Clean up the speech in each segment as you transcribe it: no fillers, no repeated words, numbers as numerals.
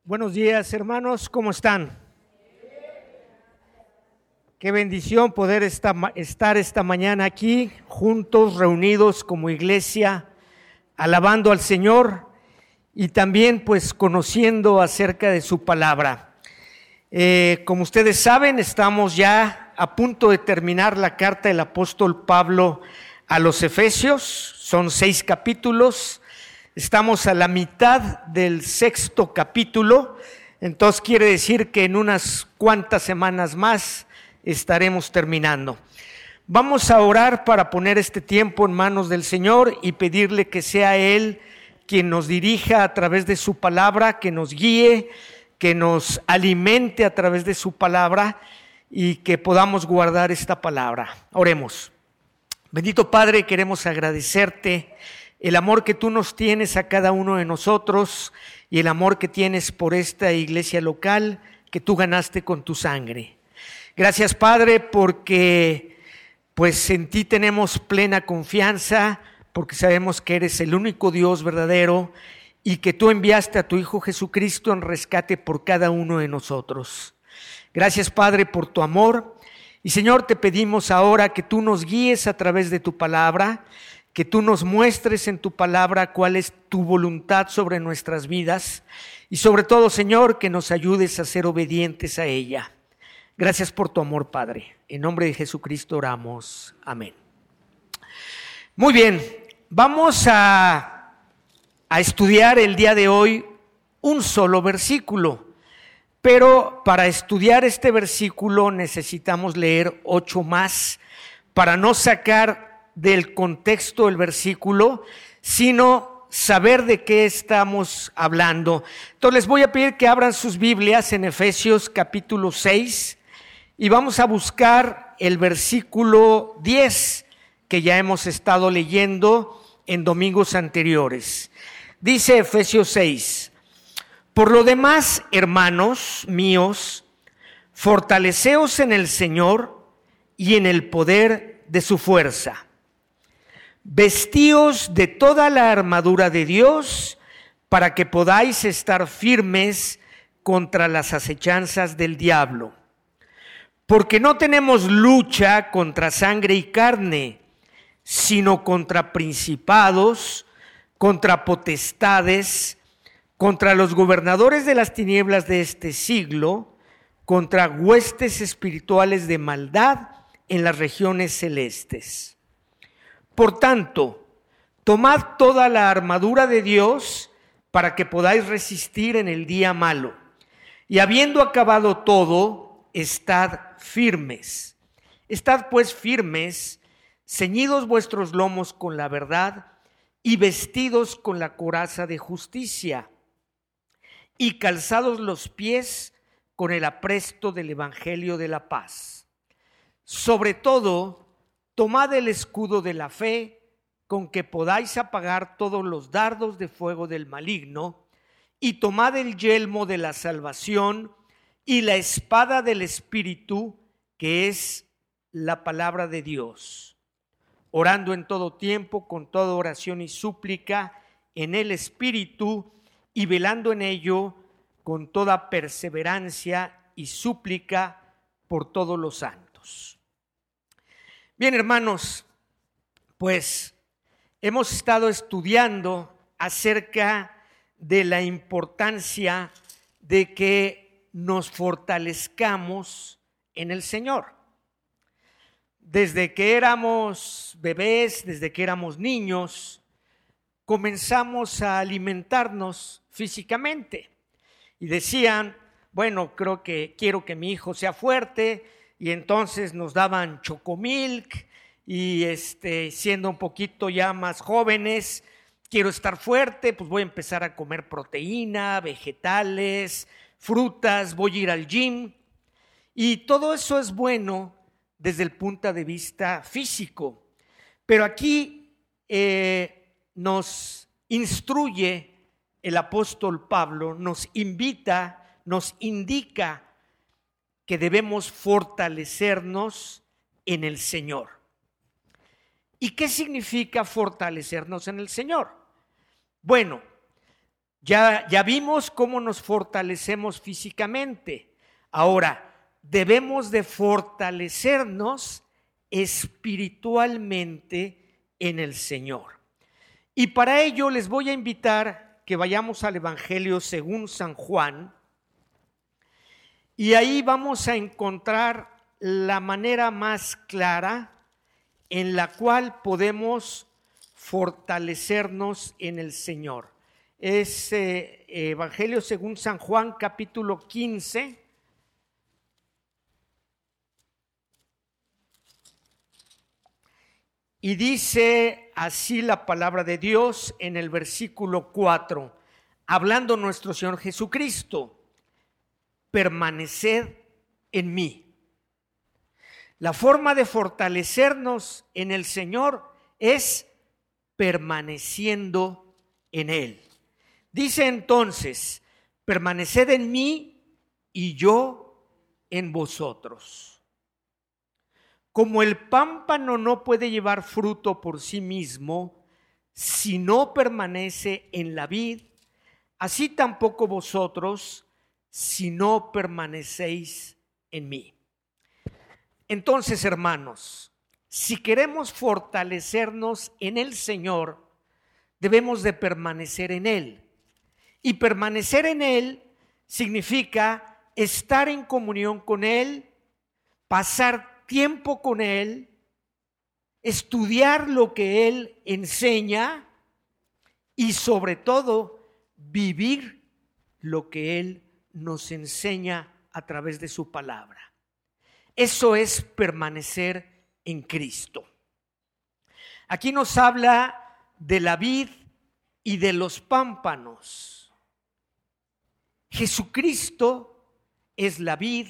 Buenos días, hermanos, ¿cómo están? Qué bendición poder estar esta mañana aquí, juntos, reunidos como iglesia, alabando al Señor y también pues conociendo acerca de su palabra. Como ustedes saben, estamos ya a punto de terminar la carta del apóstol Pablo a los Efesios, son 6 capítulos. Estamos a la mitad del 6º capítulo, entonces quiere decir que en unas cuantas semanas más estaremos terminando. Vamos a orar para poner este tiempo en manos del Señor y pedirle que sea Él quien nos dirija a través de su palabra, que nos guíe, que nos alimente a través de su palabra y que podamos guardar esta palabra. Oremos. Bendito Padre, queremos agradecerte el amor que tú nos tienes a cada uno de nosotros y el amor que tienes por esta iglesia local que tú ganaste con tu sangre. Gracias, Padre, porque pues en ti tenemos plena confianza, porque sabemos que eres el único Dios verdadero y que tú enviaste a tu Hijo Jesucristo en rescate por cada uno de nosotros. Gracias, Padre, por tu amor. Y Señor, te pedimos ahora que tú nos guíes a través de tu palabra, que tú nos muestres en tu palabra cuál es tu voluntad sobre nuestras vidas y sobre todo, Señor, que nos ayudes a ser obedientes a ella. Gracias por tu amor, Padre. En nombre de Jesucristo oramos. Amén. Muy bien, vamos a estudiar el día de hoy un solo versículo, pero para estudiar este versículo necesitamos leer 8 más para no sacar del contexto del versículo, sino saber de qué estamos hablando. Entonces les voy a pedir que abran sus Biblias en Efesios capítulo 6 y vamos a buscar el versículo 10 que ya hemos estado leyendo en domingos anteriores. Dice Efesios 6: Por lo demás, hermanos míos, fortaleceos en el Señor y en el poder de su fuerza. Vestíos de toda la armadura de Dios para que podáis estar firmes contra las acechanzas del diablo. Porque no tenemos lucha contra sangre y carne, sino contra principados, contra potestades, contra los gobernadores de las tinieblas de este siglo, contra huestes espirituales de maldad en las regiones celestes. Por tanto, tomad toda la armadura de Dios para que podáis resistir en el día malo. Y habiendo acabado todo, estad firmes. Estad pues firmes, ceñidos vuestros lomos con la verdad y vestidos con la coraza de justicia y calzados los pies con el apresto del evangelio de la paz. Sobre todo, tomad el escudo de la fe, con que podáis apagar todos los dardos de fuego del maligno, y tomad el yelmo de la salvación y la espada del Espíritu, que es la palabra de Dios, orando en todo tiempo con toda oración y súplica en el Espíritu, y velando en ello con toda perseverancia y súplica por todos los santos. Bien, hermanos, pues hemos estado estudiando acerca de la importancia de que nos fortalezcamos en el Señor. Desde que éramos bebés, desde que éramos niños, comenzamos a alimentarnos físicamente. Y decían, bueno, quiero que mi hijo sea fuerte, y entonces nos daban chocomilk, y siendo un poquito ya más jóvenes, quiero estar fuerte, pues voy a empezar a comer proteína, vegetales, frutas, voy a ir al gym. Y todo eso es bueno desde el punto de vista físico. Pero aquí nos instruye el apóstol Pablo, nos invita, nos indica que debemos fortalecernos en el Señor. ¿Y qué significa fortalecernos en el Señor? Bueno, Ya vimos cómo nos fortalecemos físicamente. Ahora, debemos de fortalecernos espiritualmente en el Señor. Y para ello les voy a invitar que vayamos al Evangelio según San Juan, y ahí vamos a encontrar la manera más clara en la cual podemos fortalecernos en el Señor. Es Evangelio según San Juan, capítulo 15. Y dice así la palabra de Dios en el versículo 4, hablando nuestro Señor Jesucristo: permaneced en mí. La forma de fortalecernos en el Señor es permaneciendo en Él. Dice entonces: permaneced en mí y yo en vosotros. Como el pámpano no puede llevar fruto por sí mismo si no permanece en la vid, así tampoco vosotros si no permanecéis en mí. Entonces, hermanos, si queremos fortalecernos en el Señor, debemos de permanecer en Él. Y permanecer en Él significa estar en comunión con Él, pasar tiempo con Él, estudiar lo que Él enseña y sobre todo vivir lo que Él nos enseña a través de su palabra. Eso es permanecer en Cristo. Aquí nos habla de la vid y de los pámpanos. Jesucristo es la vid,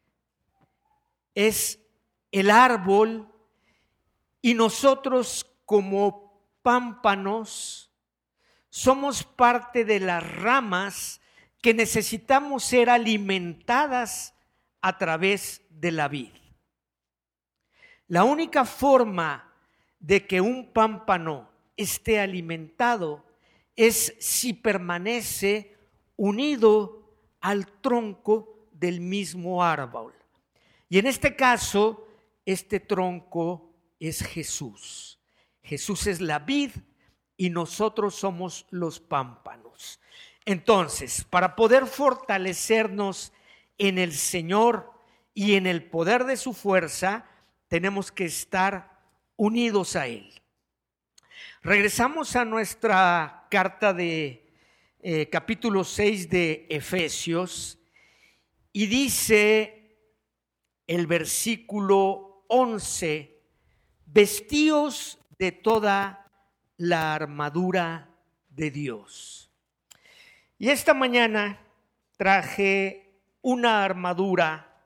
es el árbol, y nosotros como pámpanos somos parte de las ramas que necesitamos ser alimentadas a través de la vid. La única forma de que un pámpano esté alimentado es si permanece unido al tronco del mismo árbol. Y en este caso, este tronco es Jesús. Jesús es la vid y nosotros somos los pámpanos. Entonces, para poder fortalecernos en el Señor y en el poder de su fuerza, tenemos que estar unidos a Él. Regresamos a nuestra carta de capítulo 6 de Efesios, y dice el versículo 11: vestíos de toda la armadura de Dios. Y esta mañana traje una armadura,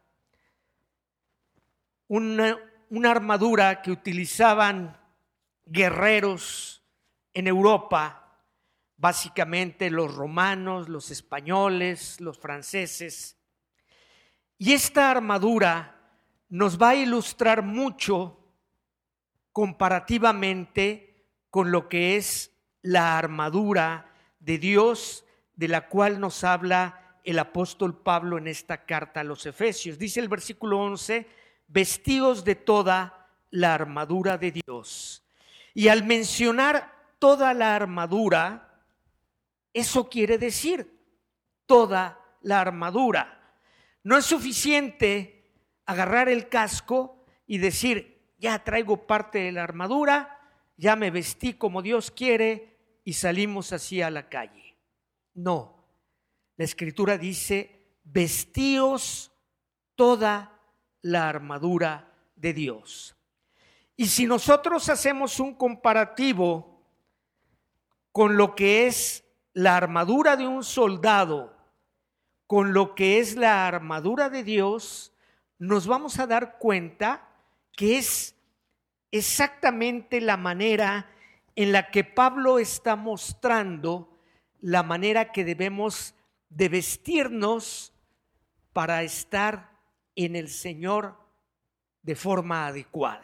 una armadura que utilizaban guerreros en Europa, básicamente los romanos, los españoles, los franceses. Y esta armadura nos va a ilustrar mucho comparativamente con lo que es la armadura de Dios, de la cual nos habla el apóstol Pablo en esta carta a los Efesios. Dice el versículo 11: vestíos de toda la armadura de Dios. Y al mencionar toda la armadura, eso quiere decir toda la armadura. No es suficiente agarrar el casco y decir: ya traigo parte de la armadura, ya me vestí como Dios quiere y salimos así a la calle. No, la Escritura dice: vestíos toda la armadura de Dios. Y si nosotros hacemos un comparativo con lo que es la armadura de un soldado, con lo que es la armadura de Dios, nos vamos a dar cuenta que es exactamente la manera en la que Pablo está mostrando la manera que debemos de vestirnos para estar en el Señor de forma adecuada.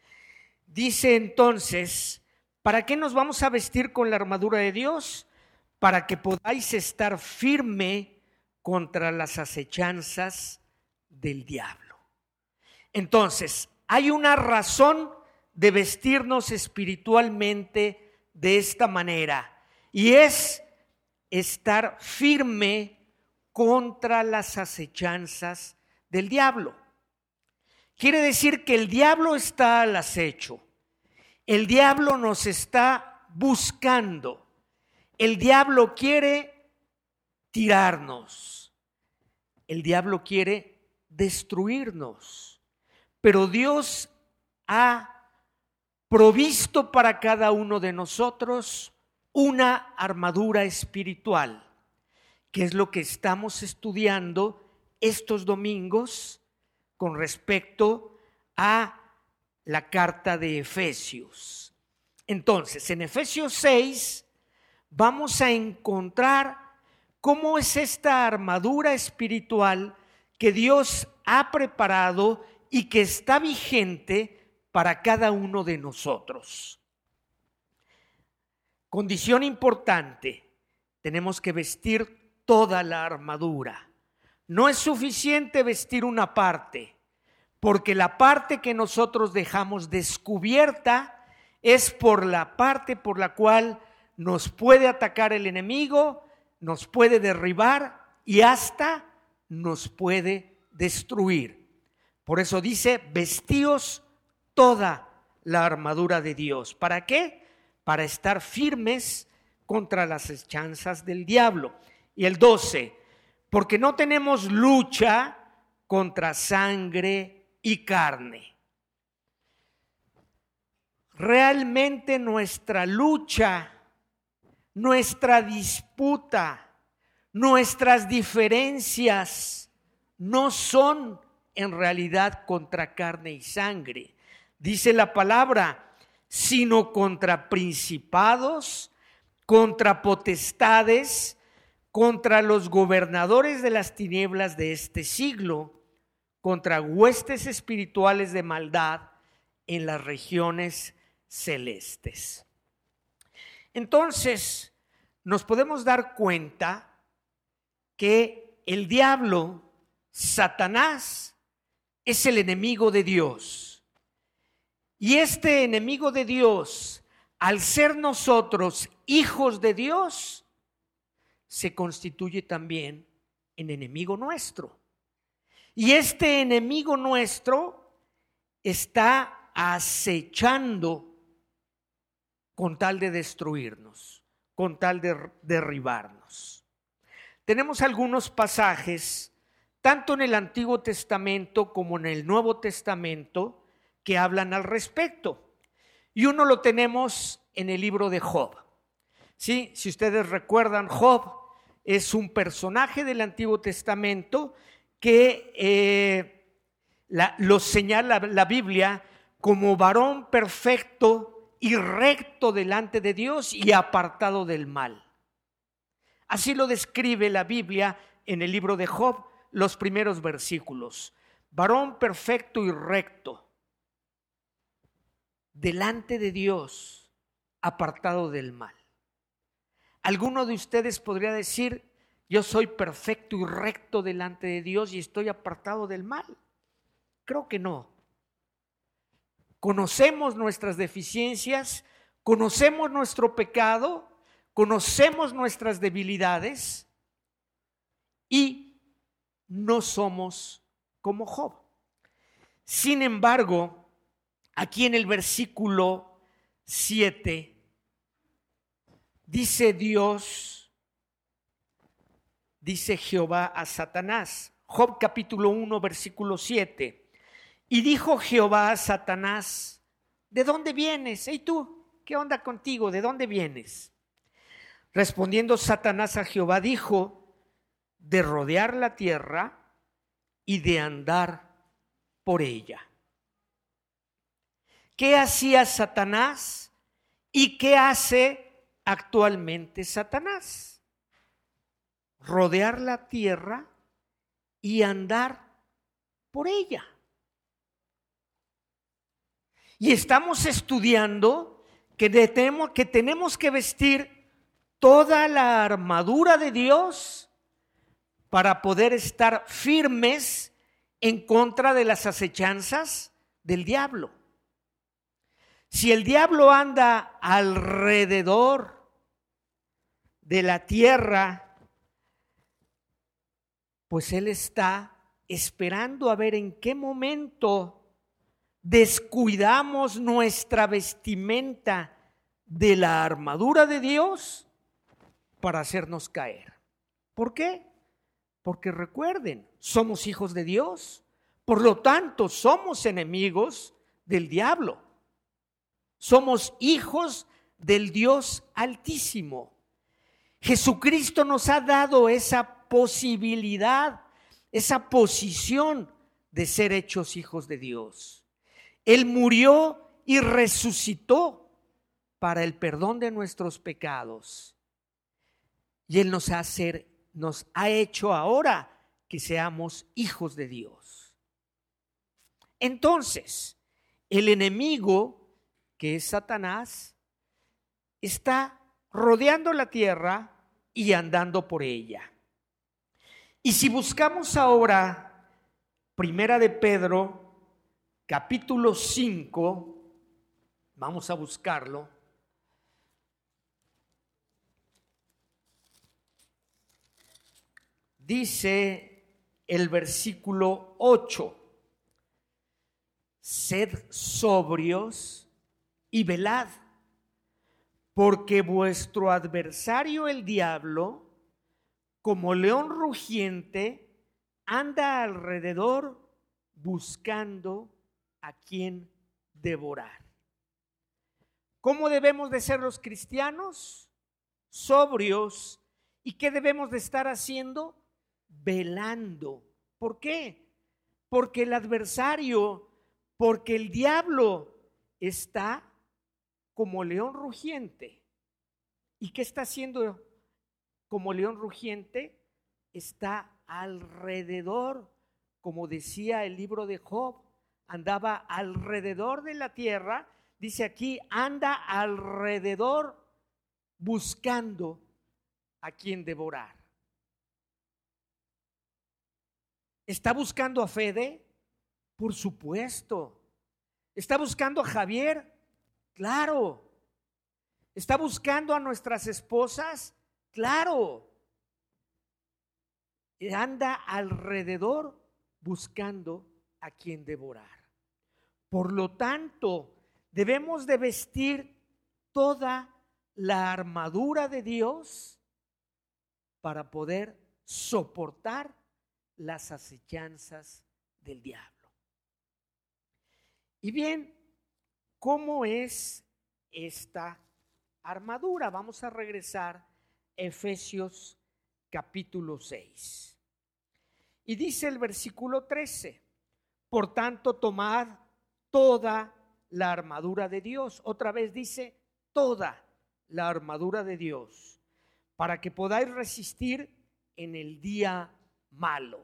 Dice entonces: ¿para qué nos vamos a vestir con la armadura de Dios? para que podáis estar firme contra las acechanzas del diablo. Entonces, hay una razón de vestirnos espiritualmente de esta manera, y es estar firme contra las acechanzas del diablo. Quiere decir que el diablo está al acecho, el diablo nos está buscando, el diablo quiere tirarnos, el diablo quiere destruirnos, pero Dios ha provisto para cada uno de nosotros una armadura espiritual, que es lo que estamos estudiando estos domingos con respecto a la carta de Efesios. Entonces, en Efesios 6 vamos a encontrar cómo es esta armadura espiritual que Dios ha preparado y que está vigente para cada uno de nosotros. Condición importante, tenemos que vestir toda la armadura. No es suficiente vestir una parte, porque la parte que nosotros dejamos descubierta es por la parte por la cual nos puede atacar el enemigo, nos puede derribar y hasta nos puede destruir. Por eso dice, vestíos toda la armadura de Dios. ¿Para qué? Para estar firmes contra las acechanzas del diablo. Y el 12, porque no tenemos lucha contra sangre y carne. Realmente nuestra lucha, nuestra disputa, nuestras diferencias no son en realidad contra carne y sangre. Dice la palabra, sino contra principados, contra potestades, contra los gobernadores de las tinieblas de este siglo, contra huestes espirituales de maldad en las regiones celestes. Entonces, nos podemos dar cuenta que el diablo, Satanás, es el enemigo de Dios. Y este enemigo de Dios, al ser nosotros hijos de Dios, se constituye también en enemigo nuestro. Y este enemigo nuestro está acechando con tal de destruirnos, con tal de derribarnos. Tenemos algunos pasajes, tanto en el Antiguo Testamento como en el Nuevo Testamento, que hablan al respecto. Y uno lo tenemos en el libro de Job. Sí, si ustedes recuerdan, Job es un personaje del Antiguo Testamento que lo señala la Biblia como varón perfecto y recto delante de Dios y apartado del mal. Así lo describe la Biblia en el libro de Job, los primeros versículos. Varón perfecto y recto delante de Dios, apartado del mal. ¿Alguno de ustedes podría decir, yo soy perfecto y recto delante de Dios y estoy apartado del mal? Creo que no. Conocemos nuestras deficiencias, conocemos nuestro pecado, conocemos nuestras debilidades y no somos como Job. Sin embargo, aquí en el versículo 7, dice Dios, dice Jehová a Satanás, Job capítulo 1, versículo 7. Y dijo Jehová a Satanás, ¿de dónde vienes? ¿Y tú? ¿Qué onda contigo? ¿De dónde vienes? Respondiendo Satanás a Jehová, dijo, de rodear la tierra y de andar por ella. ¿Qué hacía Satanás y qué hace actualmente Satanás? Rodear la tierra y andar por ella. Y estamos estudiando que tenemos que vestir toda la armadura de Dios para poder estar firmes en contra de las acechanzas del diablo. Si el diablo anda alrededor de la tierra, pues él está esperando a ver en qué momento descuidamos nuestra vestimenta de la armadura de Dios para hacernos caer. ¿Por qué? Porque recuerden, somos hijos de Dios, por lo tanto somos enemigos del diablo. Somos hijos del Dios Altísimo. Jesucristo nos ha dado esa posibilidad, esa posición de ser hechos hijos de Dios. Él murió y resucitó para el perdón de nuestros pecados. Y Él nos ha hecho ahora que seamos hijos de Dios. Entonces, el enemigo, que es Satanás, está rodeando la tierra y andando por ella. Y si buscamos ahora Primera de Pedro, capítulo 5, vamos a buscarlo. Dice el versículo 8: sed sobrios y velad, porque vuestro adversario el diablo, como león rugiente, anda alrededor buscando a quien devorar. ¿Cómo debemos de ser los cristianos? Sobrios. ¿Y qué debemos de estar haciendo? Velando. ¿Por qué? Porque el adversario, porque el diablo está como león rugiente. ¿Y qué está haciendo como león rugiente? Está alrededor, como decía el libro de Job, andaba alrededor de la tierra. Dice aquí, anda alrededor buscando a quien devorar. ¿Está buscando a Fede? Por supuesto. ¿Está buscando a Javier? Claro. ¿Está buscando a nuestras esposas? Claro. Anda alrededor buscando a quien devorar. Por lo tanto, debemos de vestir toda la armadura de Dios para poder soportar las acechanzas del diablo. Y bien, ¿cómo es esta armadura? Vamos a regresar a Efesios capítulo 6. Y dice el versículo 13: por tanto, tomad toda la armadura de Dios. Otra vez dice, toda la armadura de Dios, para que podáis resistir en el día malo.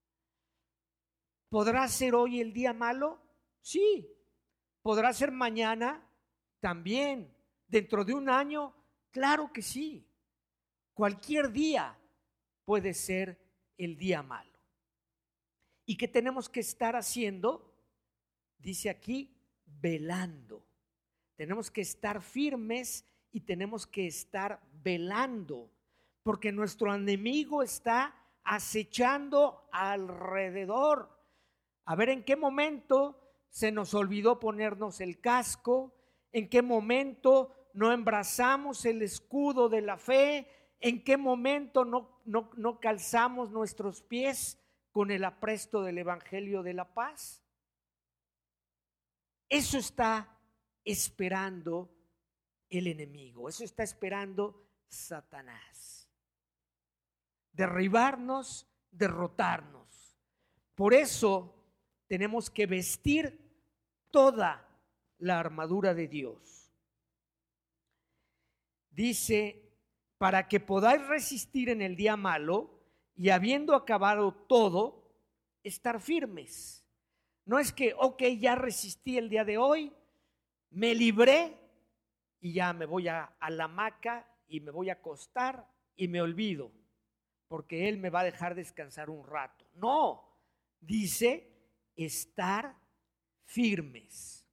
¿Podrá ser hoy el día malo? Sí. ¿Podrá ser mañana? También. ¿Dentro de un año? Claro que sí. Cualquier día puede ser el día malo. ¿Y qué tenemos que estar haciendo? Dice aquí, velando. Tenemos que estar firmes y tenemos que estar velando, porque nuestro enemigo está acechando alrededor. A ver en qué momento se nos olvidó ponernos el casco, en qué momento no embrazamos el escudo de la fe, en qué momento no calzamos nuestros pies con el apresto del evangelio de la paz. Eso está esperando el enemigo, eso está esperando Satanás. Derribarnos, derrotarnos. Por eso tenemos que vestir toda la armadura de Dios. Dice, para que podáis resistir en el día malo y habiendo acabado todo, estar firmes. No es que, ya resistí el día de hoy, me libré y ya me voy a la hamaca y me voy a acostar y me olvido, porque Él me va a dejar descansar un rato. No, dice estar firmes.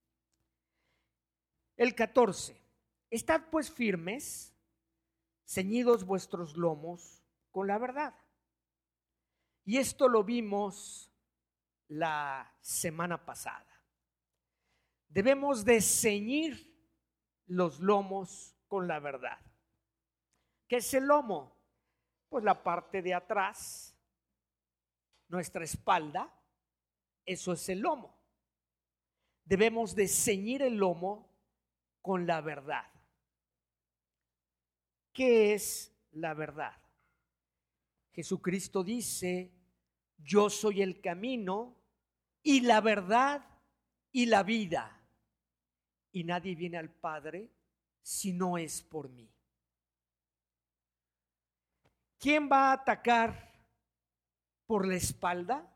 El 14. Estad pues firmes, ceñidos vuestros lomos con la verdad. Y esto lo vimos la semana pasada. Debemos de ceñir los lomos con la verdad. ¿Qué es el lomo? Pues la parte de atrás, nuestra espalda, eso es el lomo. Debemos de ceñir el lomo con la verdad. ¿Qué es la verdad? Jesucristo dice, yo soy el camino y la verdad y la vida. Y nadie viene al Padre si no es por mí. ¿Quién va a atacar por la espalda?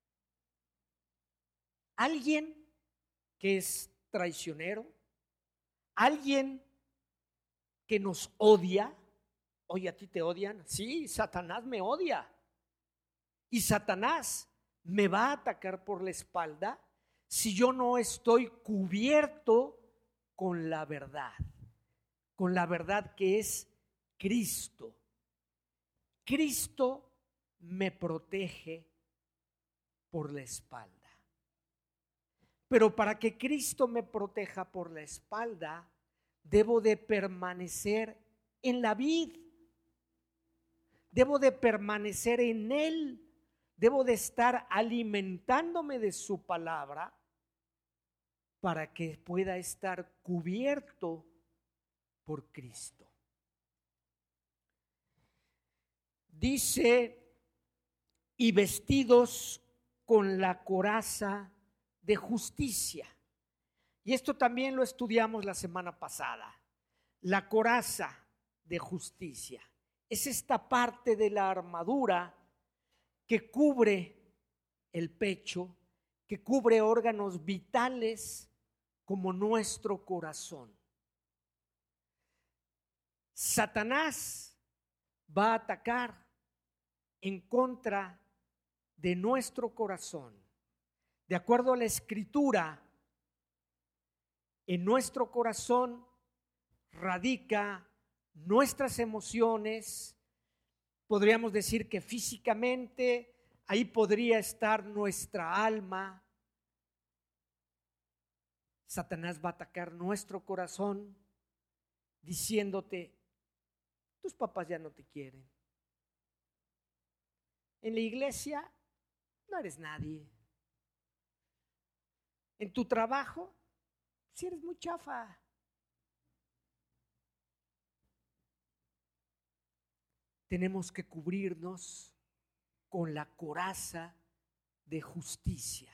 Alguien que es traicionero, alguien que nos odia. Oye, ¿a ti te odian? Sí, Satanás me odia. Y Satanás me va a atacar por la espalda si yo no estoy cubierto con la verdad que es Cristo. Cristo me protege por la espalda. Pero para que Cristo me proteja por la espalda, debo de permanecer en la vid. Debo de permanecer en Él. Debo de estar alimentándome de su palabra para que pueda estar cubierto por Cristo. Dice, y vestidos con la coraza de justicia. Y esto también lo estudiamos la semana pasada. La coraza de justicia es esta parte de la armadura que cubre el pecho, que cubre órganos vitales como nuestro corazón. Satanás va a atacar en contra de nuestro corazón. De acuerdo a la Escritura, en nuestro corazón radica nuestras emociones. Podríamos decir que físicamente ahí podría estar nuestra alma. Satanás va a atacar nuestro corazón diciéndote, tus papás ya no te quieren. En la iglesia no eres nadie. En tu trabajo, si eres muy chafa. Tenemos que cubrirnos con la coraza de justicia.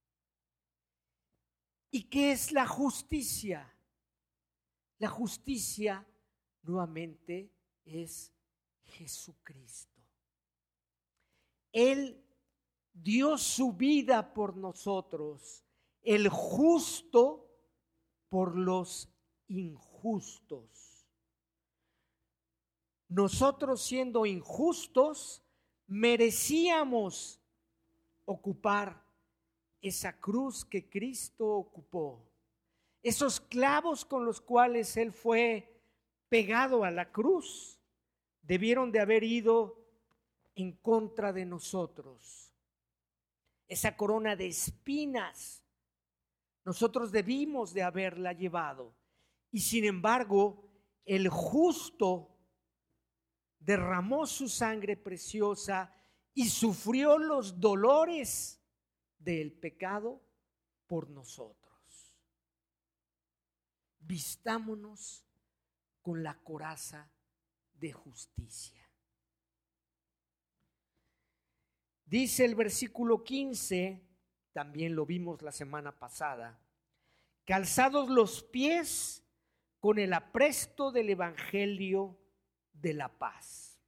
¿Y qué es la justicia? La justicia nuevamente es Jesucristo. Él dio su vida por nosotros, el justo por los injustos. Nosotros siendo injustos, merecíamos ocupar esa cruz que Cristo ocupó. Esos clavos con los cuales Él fue pegado a la cruz, debieron de haber ido en contra de nosotros. Esa corona de espinas, nosotros debimos de haberla llevado. Y sin embargo, el justo derramó su sangre preciosa y sufrió los dolores del pecado por nosotros. Vistámonos con la coraza de justicia. Dice el versículo 15, también lo vimos la semana pasada, calzados los pies con el apresto del evangelio de la paz.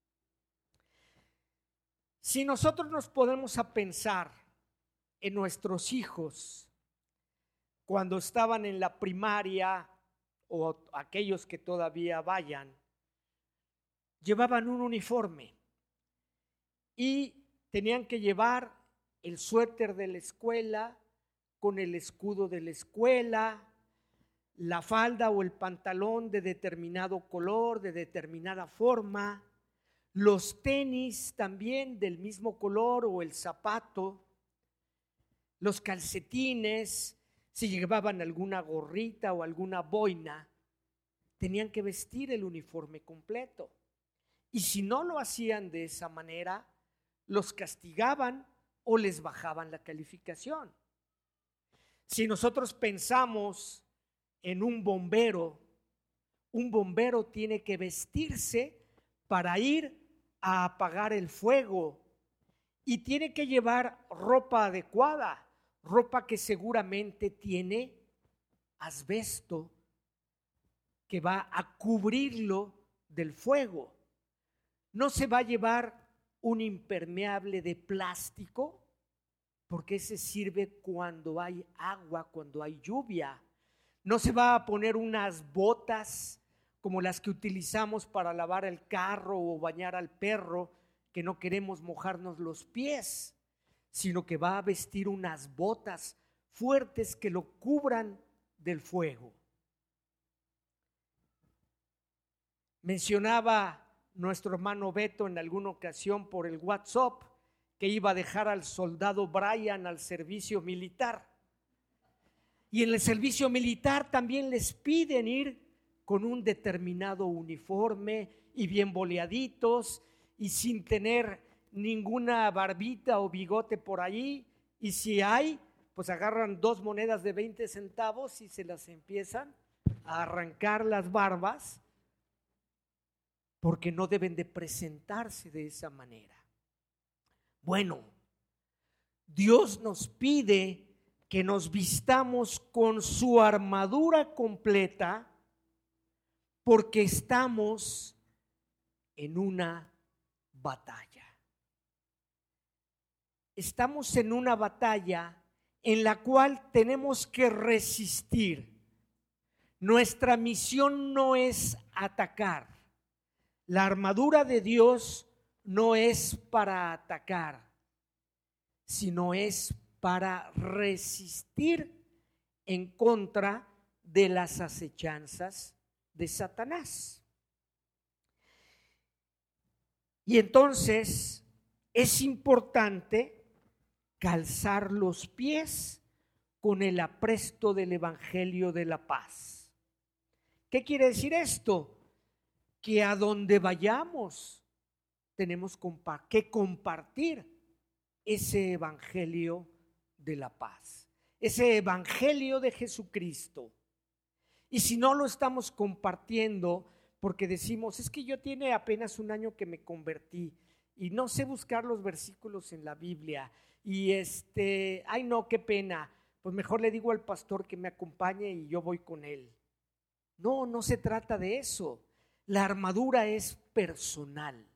Si nosotros nos podemos a pensar en nuestros hijos cuando estaban en la primaria o aquellos que todavía vayan, llevaban un uniforme y tenían que llevar el suéter de la escuela con el escudo de la escuela, la falda o el pantalón de determinado color, de determinada forma, los tenis también del mismo color o el zapato, los calcetines, si llevaban alguna gorrita o alguna boina, tenían que vestir el uniforme completo. Y si no lo hacían de esa manera, los castigaban o les bajaban la calificación. Si nosotros pensamos en un bombero tiene que vestirse para ir a apagar el fuego y tiene que llevar ropa adecuada, ropa que seguramente tiene asbesto que va a cubrirlo del fuego. No se va a llevar un impermeable de plástico, porque ese sirve cuando hay agua, cuando hay lluvia. No se va a poner unas botas como las que utilizamos para lavar el carro o bañar al perro, que no queremos mojarnos los pies, sino que va a vestir unas botas fuertes que lo cubran del fuego. Mencionaba nuestro hermano Beto en alguna ocasión por el WhatsApp que iba a dejar al soldado Brian al servicio militar. Y en el servicio militar también les piden ir con un determinado uniforme y bien boleaditos y sin tener ninguna barbita o bigote por ahí. Y si hay, pues agarran 2 monedas de 20 centavos y se las empiezan a arrancar las barbas, porque no deben de presentarse de esa manera. Bueno, Dios nos pide que nos vistamos con su armadura completa porque estamos en una batalla. Estamos en una batalla en la cual tenemos que resistir. Nuestra misión no es atacar. La armadura de Dios no es para atacar, sino es para resistir en contra de las acechanzas de Satanás. Y entonces es importante calzar los pies con el apresto del Evangelio de la paz. ¿Qué quiere decir esto? Que a donde vayamos tenemos que compartir ese Evangelio de la paz, ese Evangelio de Jesucristo. Y si no lo estamos compartiendo porque decimos, es que yo tiene apenas 1 año que me convertí y no sé buscar los versículos en la Biblia y ay no, qué pena, pues mejor le digo al pastor que me acompañe y yo voy con él. No, no se trata de eso. La armadura es personal.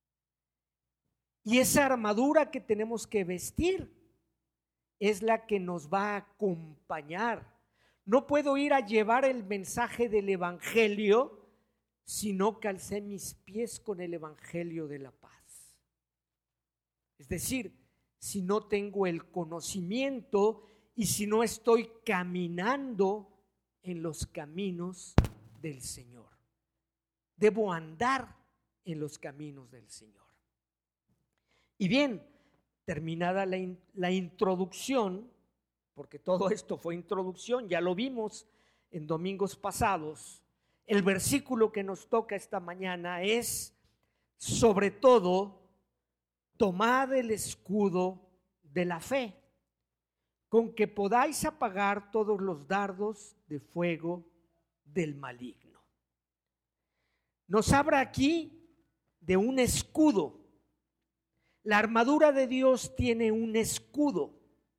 Y esa armadura que tenemos que vestir es la que nos va a acompañar. No puedo ir a llevar el mensaje del Evangelio si no calcé mis pies con el Evangelio de la paz. Es decir, si no tengo el conocimiento y si no estoy caminando en los caminos del Señor. Debo andar en los caminos del Señor. Y bien, terminada la introducción, porque todo esto fue introducción, ya lo vimos en domingos pasados, el versículo que nos toca esta mañana es, sobre todo, tomad el escudo de la fe, con que podáis apagar todos los dardos de fuego del maligno. Nos habla aquí de un escudo. La armadura de Dios tiene un escudo,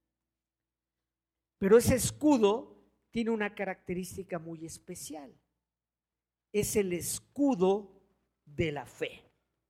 pero ese escudo tiene una característica muy especial. Es el escudo de la fe.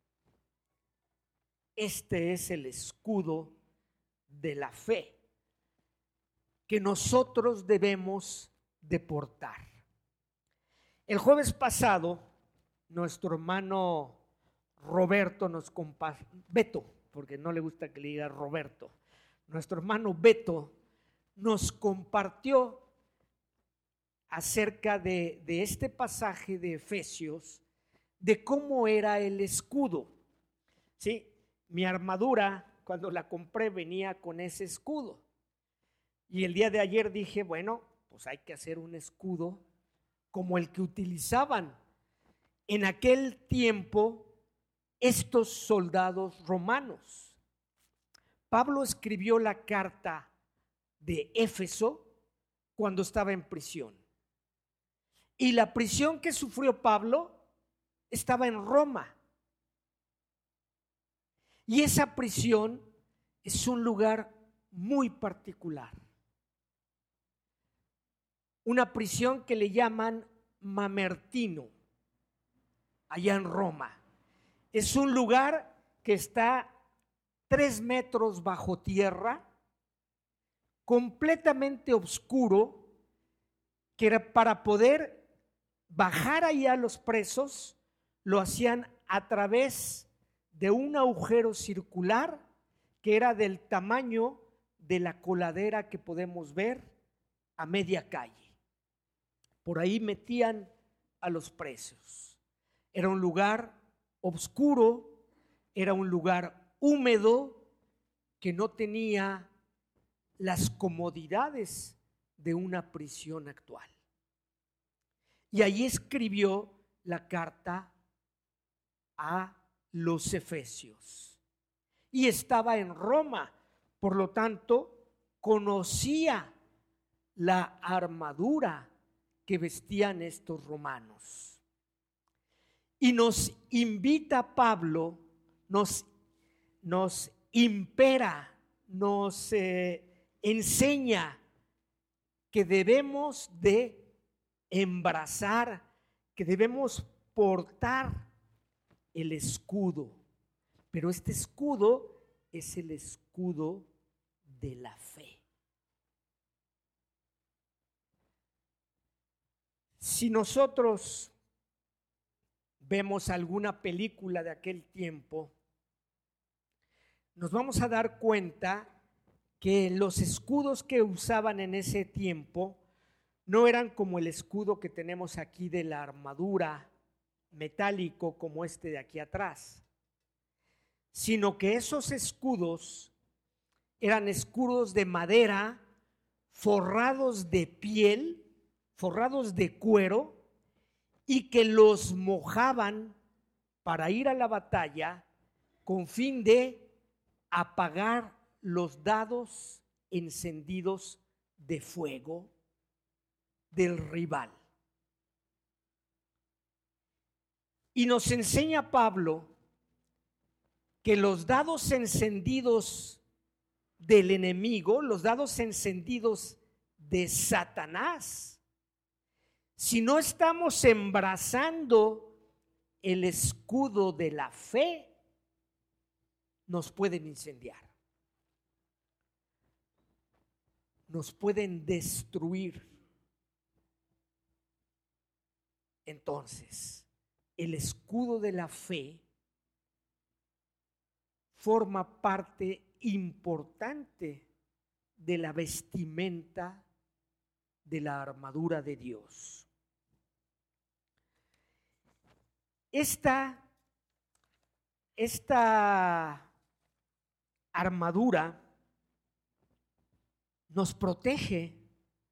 Este es el escudo de la fe que nosotros debemos de portar. El jueves pasado, nuestro hermano Roberto Beto, porque no le gusta que le diga Roberto, nuestro hermano Beto nos compartió acerca de este pasaje de Efesios, de cómo era el escudo. Sí, mi armadura, cuando la compré, venía con ese escudo. Y el día de ayer dije, bueno, pues hay que hacer un escudo como el que utilizaban en aquel tiempo estos soldados romanos. Pablo escribió la carta de Éfeso cuando estaba en prisión. Y la prisión que sufrió Pablo estaba en Roma. Y esa prisión es un lugar muy particular. Una prisión que le llaman Mamertino, allá en Roma. Es un lugar que está 3 metros bajo tierra, completamente oscuro, que era para poder bajar ahí a los presos, lo hacían a través de un agujero circular que era del tamaño de la coladera que podemos ver a media calle. Por ahí metían a los presos. Era un lugar oscuro, era un lugar húmedo que no tenía las comodidades de una prisión actual. Y ahí escribió la carta a los Efesios. Y estaba en Roma, por lo tanto, conocía la armadura que vestían estos romanos. Y nos invita Pablo, nos impera, nos enseña que debemos de embrazar, que debemos portar el escudo. Pero este escudo es el escudo de la fe. Si nosotros vemos alguna película de aquel tiempo, nos vamos a dar cuenta que los escudos que usaban en ese tiempo no eran como el escudo que tenemos aquí de la armadura metálico como este de aquí atrás, sino que esos escudos eran escudos de madera, forrados de piel, forrados de cuero, y que los mojaban para ir a la batalla con fin de apagar los dardos encendidos de fuego del rival. Y nos enseña Pablo que los dardos encendidos del enemigo, los dardos encendidos de Satanás, si no estamos embrazando el escudo de la fe, nos pueden incendiar, nos pueden destruir. Entonces, el escudo de la fe forma parte importante de la vestimenta de la armadura de Dios. Esta armadura nos protege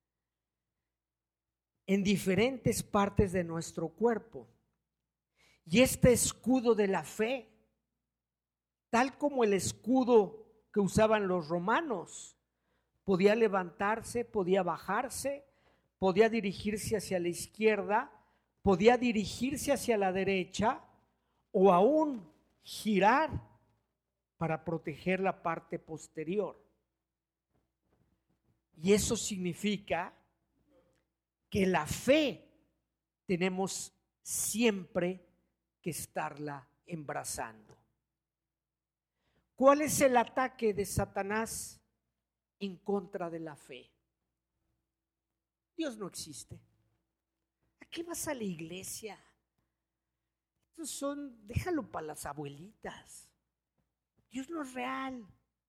en diferentes partes de nuestro cuerpo. Y este escudo de la fe, tal como el escudo que usaban los romanos, podía levantarse, podía bajarse, podía dirigirse hacia la izquierda, podía dirigirse hacia la derecha o aún girar para proteger la parte posterior. Y eso significa que la fe tenemos siempre que estarla embrazando. ¿Cuál es el ataque de Satanás en contra de la fe? Dios no existe. ¿A qué vas a la iglesia? Déjalo para las abuelitas. Dios no es real.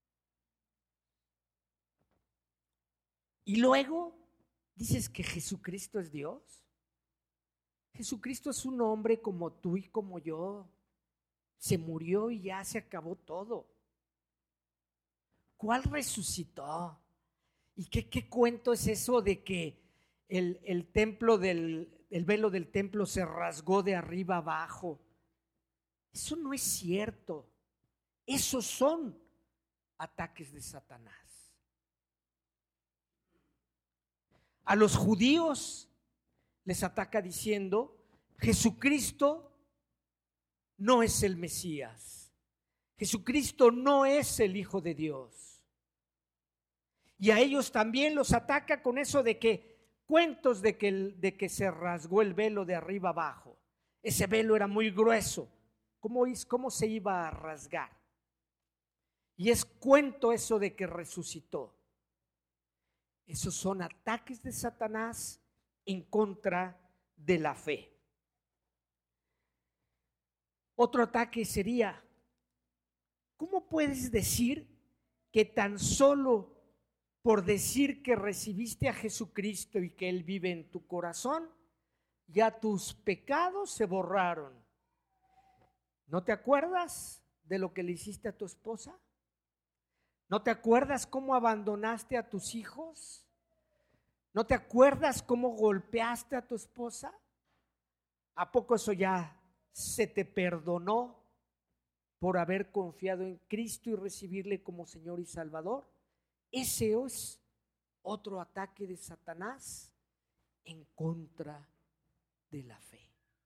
Y luego dices que Jesucristo es Dios. Jesucristo es un hombre como tú y como yo. Se murió y ya se acabó todo. ¿Cuál resucitó? ¿Y qué cuento es eso de que el velo del templo se rasgó de arriba abajo? Eso no es cierto. Esos son ataques de Satanás. A los judíos les ataca diciendo: Jesucristo no es el Mesías. Jesucristo no es el Hijo de Dios. Y a ellos también los ataca con eso de que cuentos de que se rasgó el velo de arriba abajo. Ese velo era muy grueso. ¿Cómo se iba a rasgar? Y es cuento eso de que resucitó. Esos son ataques de Satanás en contra de la fe. Otro ataque sería: ¿cómo puedes decir que tan solo por decir que recibiste a Jesucristo y que Él vive en tu corazón, ya tus pecados se borraron? ¿No te acuerdas de lo que le hiciste a tu esposa? ¿No te acuerdas cómo abandonaste a tus hijos? ¿No te acuerdas cómo golpeaste a tu esposa? ¿A poco eso ya se te perdonó por haber confiado en Cristo y recibirle como Señor y Salvador? Ese es otro ataque de Satanás en contra de la fe.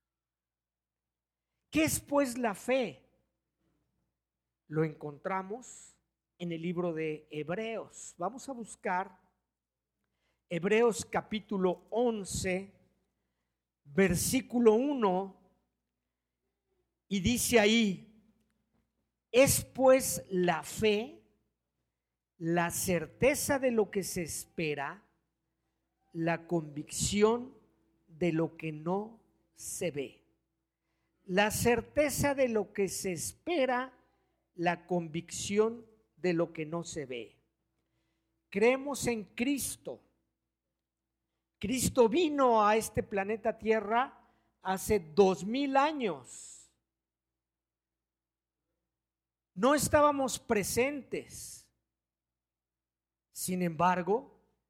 ¿Qué es pues la fe? Lo encontramos en el libro de Hebreos. Vamos a buscar Hebreos capítulo 11, versículo 1, y dice ahí: es pues la fe la certeza de lo que se espera, la convicción de lo que no se ve. La certeza de lo que se espera, la convicción de lo que no se ve. Creemos en Cristo. Cristo vino a este planeta Tierra hace 2000 años. No estábamos presentes. Sin embargo,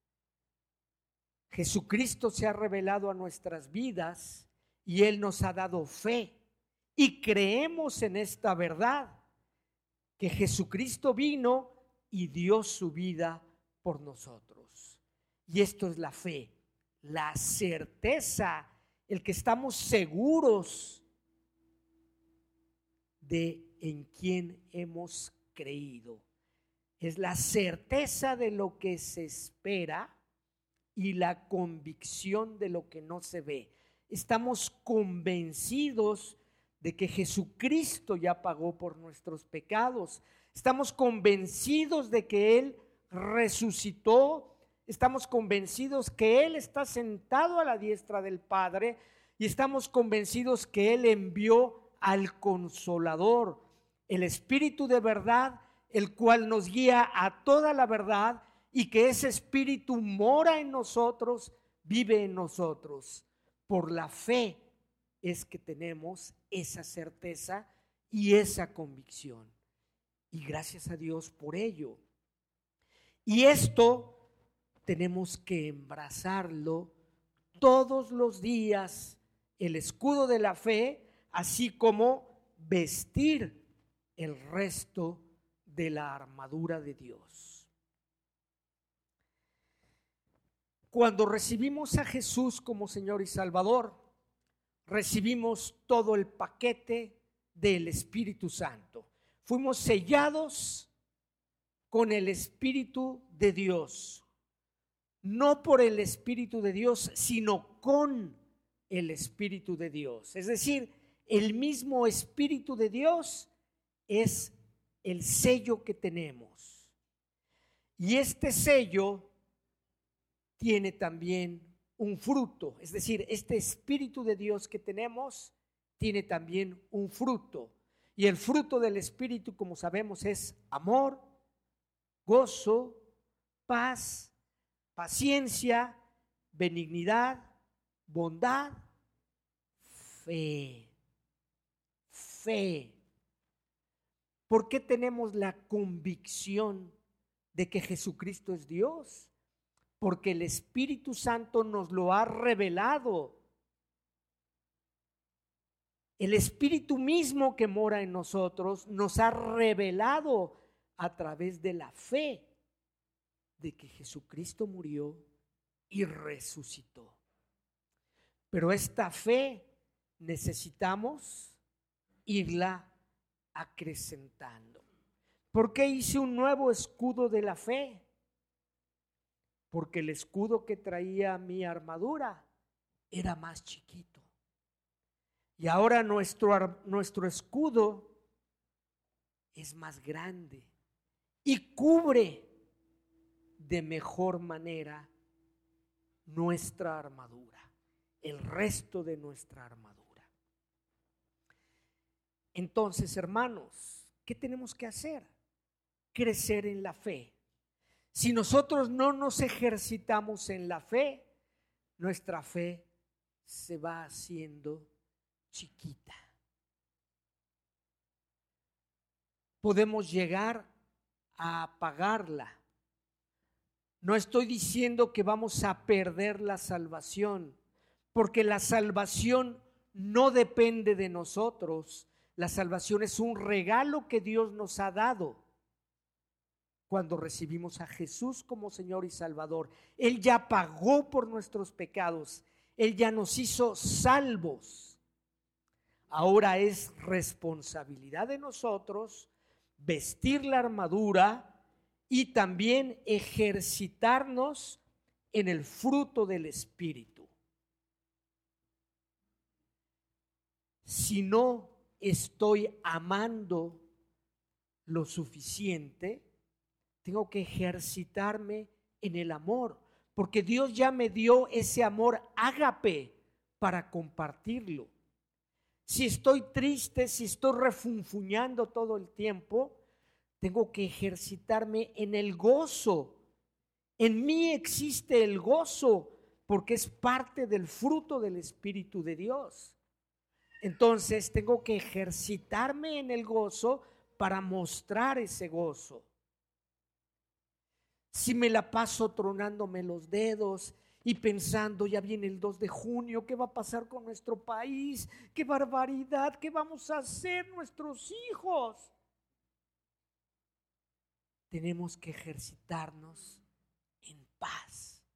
Jesucristo se ha revelado a nuestras vidas y Él nos ha dado fe. Y creemos en esta verdad, que Jesucristo vino y dio su vida por nosotros. Y esto es la fe, la certeza, el que estamos seguros de en quién hemos creído. Es la certeza de lo que se espera y la convicción de lo que no se ve. Estamos convencidos de que Jesucristo ya pagó por nuestros pecados. Estamos convencidos de que Él resucitó. Estamos convencidos que Él está sentado a la diestra del Padre y estamos convencidos que Él envió al Consolador, el Espíritu de verdad, el cual nos guía a toda la verdad, y que ese Espíritu mora en nosotros, vive en nosotros. Por la fe es que tenemos esa certeza y esa convicción. Y gracias a Dios por ello. Y esto tenemos que embrazarlo todos los días, el escudo de la fe, así como vestir el resto de la armadura de Dios. Cuando recibimos a Jesús como Señor y Salvador, recibimos todo el paquete del Espíritu Santo. Fuimos sellados con el Espíritu de Dios, no por el Espíritu de Dios, sino con el Espíritu de Dios. Es decir, el mismo Espíritu de Dios es el sello que tenemos. Y este sello tiene también un fruto, es decir, este Espíritu de Dios que tenemos tiene también un fruto. Y el fruto del Espíritu, como sabemos, es amor, gozo, paz, paciencia, benignidad, bondad, fe. Fe. ¿Por qué tenemos la convicción de que Jesucristo es Dios? Porque el Espíritu Santo nos lo ha revelado. El Espíritu mismo que mora en nosotros nos ha revelado a través de la fe de que Jesucristo murió y resucitó. Pero esta fe necesitamos irla acrecentando. ¿Por qué hice un nuevo escudo de la fe? Porque el escudo que traía mi armadura era más chiquito. Y ahora nuestro escudo es más grande y cubre de mejor manera nuestra armadura, el resto de nuestra armadura. Entonces, hermanos, ¿qué tenemos que hacer? Crecer en la fe. Si nosotros no nos ejercitamos en la fe, nuestra fe se va haciendo chiquita. Podemos llegar a apagarla. No estoy diciendo que vamos a perder la salvación, porque la salvación no depende de nosotros. La salvación es un regalo que Dios nos ha dado cuando recibimos a Jesús como Señor y Salvador. Él ya pagó por nuestros pecados. Él ya nos hizo salvos. Ahora es responsabilidad de nosotros vestir la armadura y también ejercitarnos en el fruto del Espíritu. Si no estoy amando lo suficiente, tengo que ejercitarme en el amor, porque Dios ya me dio ese amor ágape para compartirlo. Si estoy triste, si estoy refunfuñando todo el tiempo, tengo que ejercitarme en el gozo. En mí existe el gozo porque es parte del fruto del Espíritu de Dios. Entonces tengo que ejercitarme en el gozo para mostrar ese gozo. Si me la paso tronándome los dedos y pensando, ya viene el 2 de junio, ¿qué va a pasar con nuestro país? ¡Qué barbaridad! ¿Qué vamos a hacer nuestros hijos? Tenemos que ejercitarnos en paz.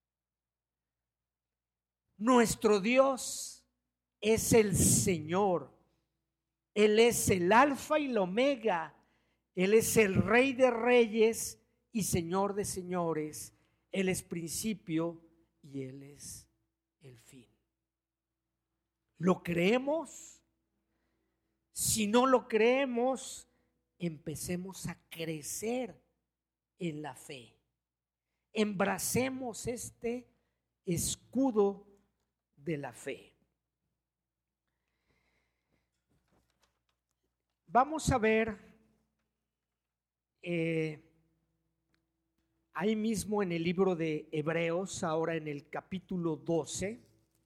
Nuestro Dios es el Señor. Él es el Alfa y el Omega. Él es el Rey de Reyes y Señor de señores. Él es principio y Él es el fin. ¿Lo creemos? Si no lo creemos, empecemos a crecer en la fe. Embracemos este escudo de la fe. Vamos a ver ahí mismo en el libro de Hebreos, ahora en el capítulo 12,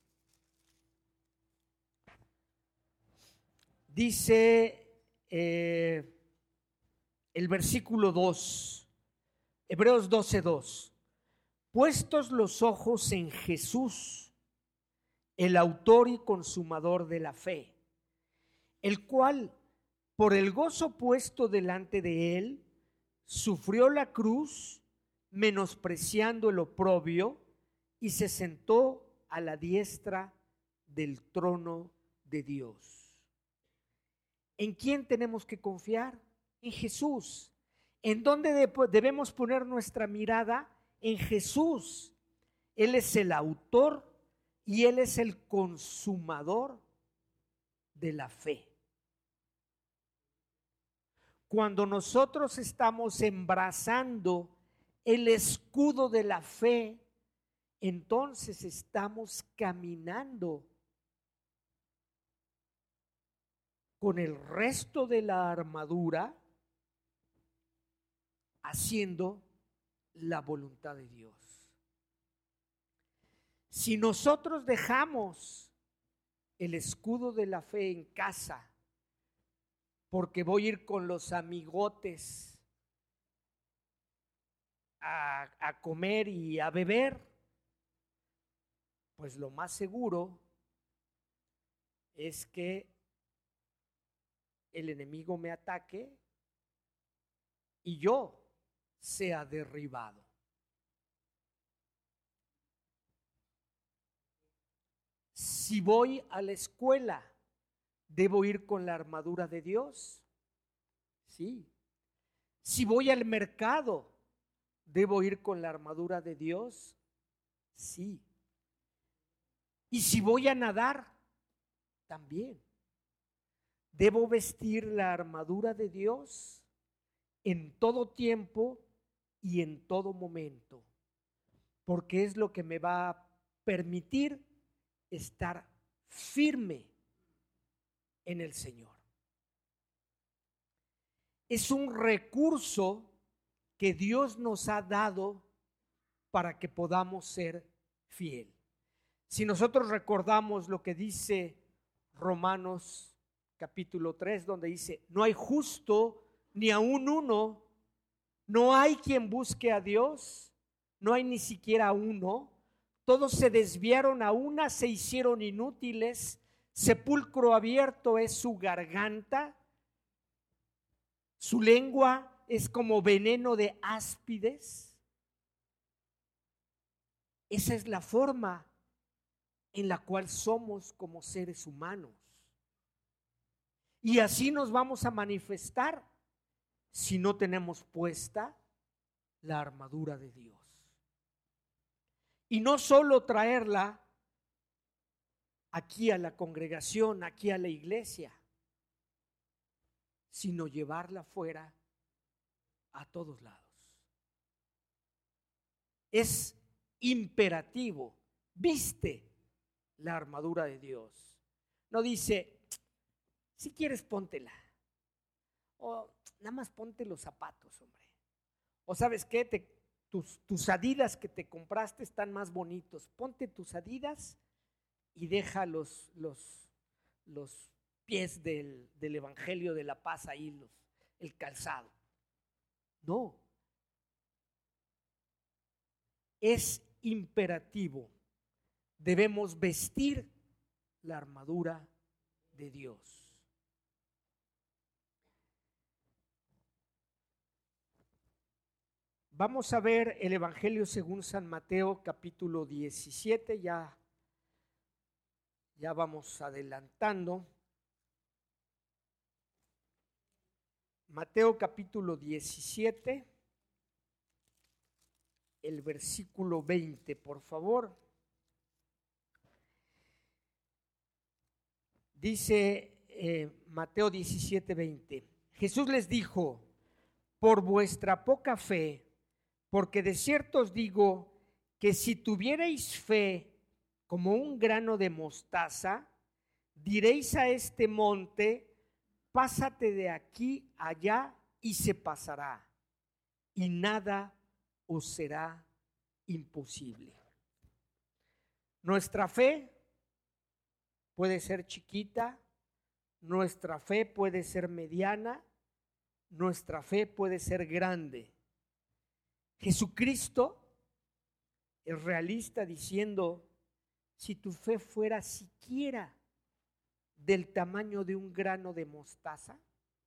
dice el versículo 2, Hebreos 12:2, puestos los ojos en Jesús, el autor y consumador de la fe, el cual, por el gozo puesto delante de él, sufrió la cruz, menospreciando el oprobio, y se sentó a la diestra del trono de Dios. ¿En quién tenemos que confiar? En Jesús. ¿En dónde debemos poner nuestra mirada? En Jesús. Él es el autor y Él es el consumador de la fe. Cuando nosotros estamos embrazando el escudo de la fe, entonces estamos caminando con el resto de la armadura, haciendo la voluntad de Dios. Si nosotros dejamos el escudo de la fe en casa, porque voy a ir con los amigotes a comer y a beber, pues lo más seguro es que el enemigo me ataque y yo sea derribado. Si voy a la escuela, ¿debo ir con la armadura de Dios? Sí. Si voy al mercado, ¿debo ir con la armadura de Dios? Sí. Y si voy a nadar, también. ¿Debo vestir la armadura de Dios en todo tiempo y en todo momento? Porque es lo que me va a permitir estar firme en el Señor. Es un recurso que Dios nos ha dado para que podamos ser fiel. Si nosotros recordamos lo que dice Romanos capítulo 3, donde dice, no hay justo ni aun uno, no hay quien busque a Dios, no hay ni siquiera uno, todos se desviaron, a una se hicieron inútiles, sepulcro abierto es su garganta, su lengua es como veneno de áspides. Esa es la forma en la cual somos como seres humanos. Y así nos vamos a manifestar si no tenemos puesta la armadura de Dios. Y no solo traerla aquí a la congregación, aquí a la iglesia, sino llevarla fuera a todos lados. Es imperativo, viste la armadura de Dios. No dice, si quieres póntela, o nada más ponte los zapatos, hombre. O sabes qué, tus Adidas que te compraste están más bonitos, ponte tus Adidas y deja los pies del Evangelio de la Paz ahí, el calzado. No, es imperativo, debemos vestir la armadura de Dios. Vamos a ver el Evangelio según San Mateo capítulo 17, ya vamos adelantando. Mateo capítulo 17, el versículo 20, por favor. Dice Mateo 17, 20. Jesús les dijo, por vuestra poca fe, porque de cierto os digo que si tuvierais fe como un grano de mostaza, diréis a este monte, pásate de aquí allá y se pasará, y nada os será imposible. Nuestra fe puede ser chiquita, nuestra fe puede ser mediana, nuestra fe puede ser grande. Jesucristo es realista diciendo, si tu fe fuera siquiera del tamaño de un grano de mostaza.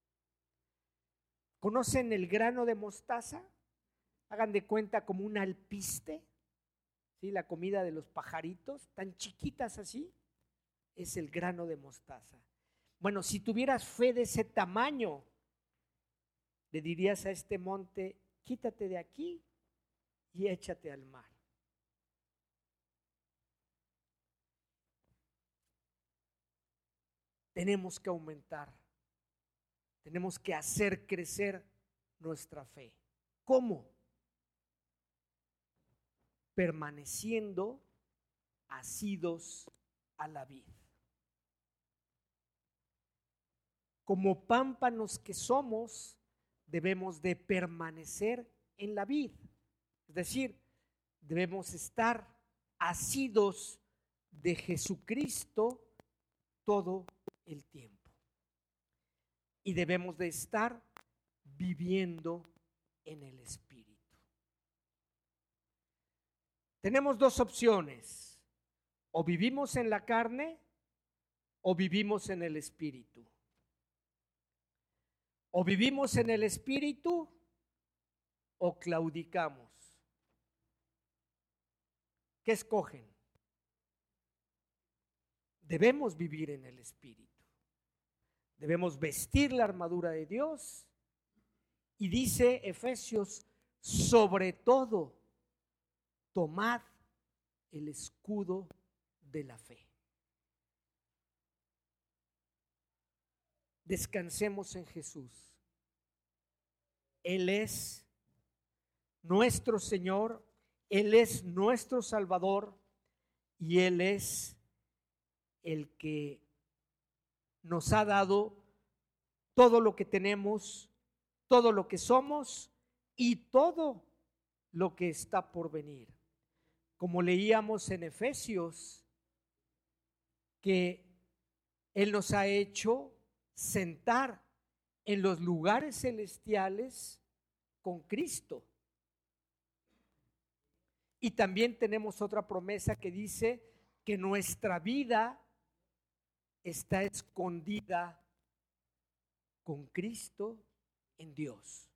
¿Conocen el grano de mostaza? Hagan de cuenta como un alpiste, ¿sí? La comida de los pajaritos, tan chiquitas así, es el grano de mostaza. Bueno, si tuvieras fe de ese tamaño, le dirías a este monte, quítate de aquí y échate al mar. Tenemos que aumentar, tenemos que hacer crecer nuestra fe. ¿Cómo? permaneciendo asidos a la vid. Como pámpanos que somos, debemos de permanecer en la vid. Es decir, debemos estar asidos de Jesucristo todo el tiempo. Y debemos de estar viviendo en el Espíritu. Tenemos dos opciones: o vivimos en la carne o vivimos en el Espíritu. O vivimos en el Espíritu o claudicamos. ¿Qué escogen? Debemos vivir en el Espíritu. Debemos vestir la armadura de Dios. Y dice Efesios, sobre todo, tomad el escudo de la fe. Descansemos en Jesús. Él es nuestro Señor, Él es nuestro Salvador y Él es el que nos ha dado todo lo que tenemos, todo lo que somos y todo lo que está por venir. Como leíamos en Efesios, que Él nos ha hecho sentar en los lugares celestiales con Cristo. Y también tenemos otra promesa que dice que nuestra vida está escondida con Cristo en Dios.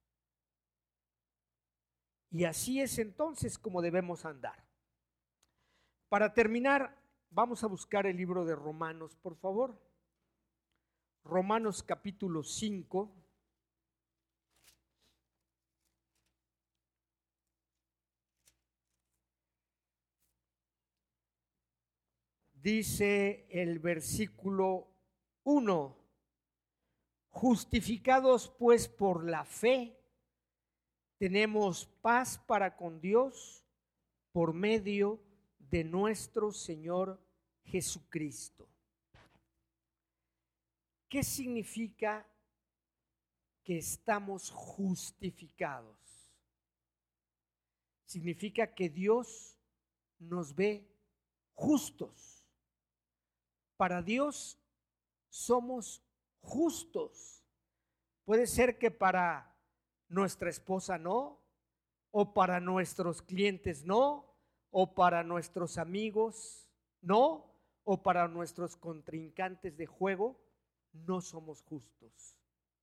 Y así es entonces como debemos andar. Para terminar, vamos a buscar el libro de Romanos, por favor. Romanos capítulo 5. Dice el versículo 1: justificados pues por la fe, tenemos paz para con Dios por medio de nuestro Señor Jesucristo. ¿Qué significa que estamos justificados? Significa que Dios nos ve justos. Para Dios somos justos. Puede ser que para nuestra esposa no, o para nuestros clientes no, o para nuestros amigos no, o para nuestros contrincantes de juego no somos justos.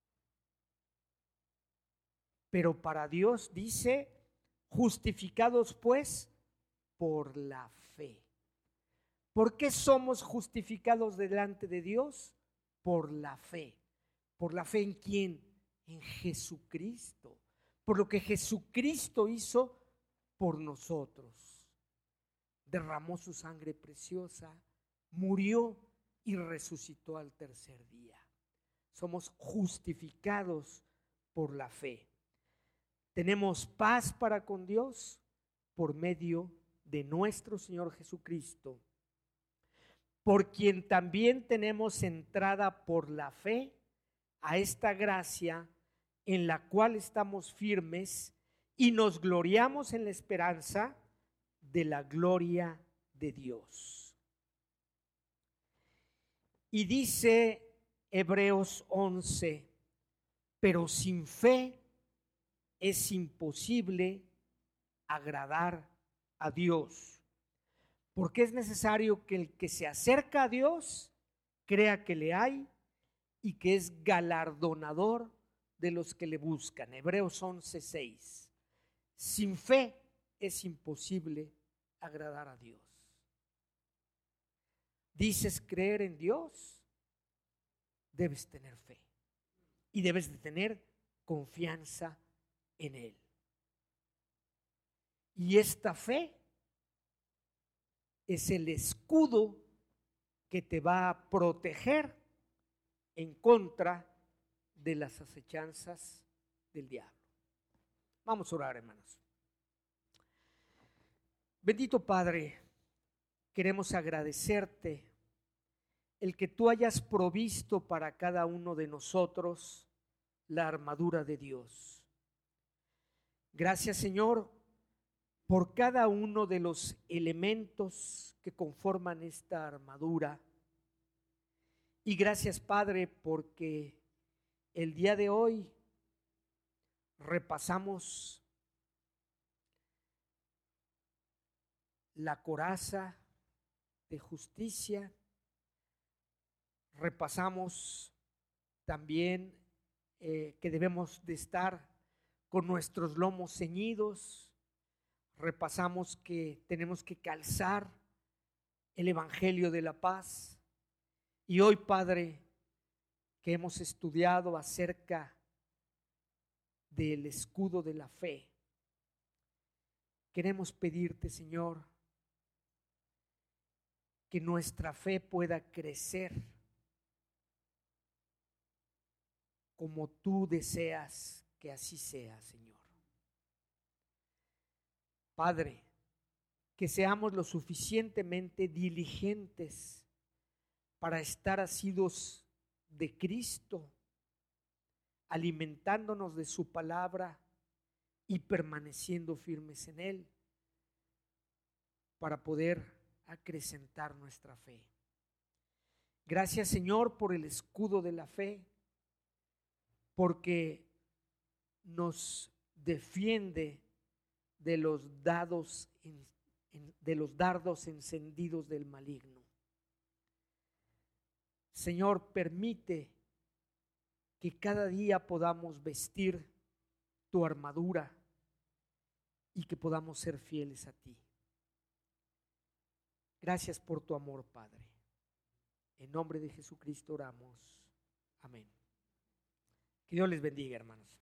Pero para Dios dice, justificados pues por la fe. ¿Por qué somos justificados delante de Dios? Por la fe. ¿Por la fe en quién? En Jesucristo. Por lo que Jesucristo hizo por nosotros. Derramó su sangre preciosa, murió y resucitó al tercer día. Somos justificados por la fe. Tenemos paz para con Dios por medio de nuestro Señor Jesucristo, por quien también tenemos entrada por la fe a esta gracia en la cual estamos firmes y nos gloriamos en la esperanza de la gloria de Dios. Y dice Hebreos 11, pero sin fe es imposible agradar a Dios, porque es necesario que el que se acerca a Dios crea que le hay y que es galardonador de los que le buscan. Hebreos 11:6. Sin fe es imposible agradar a Dios. Dices creer en Dios, debes tener fe y debes de tener confianza en Él. Y esta fe es el escudo que te va a proteger en contra de las acechanzas del diablo. Vamos a orar, hermanos. Bendito Padre, queremos agradecerte el que tú hayas provisto para cada uno de nosotros la armadura de Dios. Gracias, Señor, por cada uno de los elementos que conforman esta armadura. Y gracias, Padre, porque el día de hoy repasamos la coraza de justicia, repasamos también que debemos de estar con nuestros lomos ceñidos, repasamos que tenemos que calzar el Evangelio de la paz. Y hoy, Padre, que hemos estudiado acerca del escudo de la fe, queremos pedirte, Señor, que nuestra fe pueda crecer como tú deseas que así sea, Señor. Padre, que seamos lo suficientemente diligentes para estar asidos de Cristo, alimentándonos de su palabra y permaneciendo firmes en Él, para poder acrecentar nuestra fe. Gracias, Señor, por el escudo de la fe, porque nos defiende de los dardos encendidos del maligno. Señor, permite que cada día podamos vestir tu armadura y que podamos ser fieles a ti. Gracias por tu amor, Padre. En nombre de Jesucristo oramos. Amén. Que Dios les bendiga, hermanos.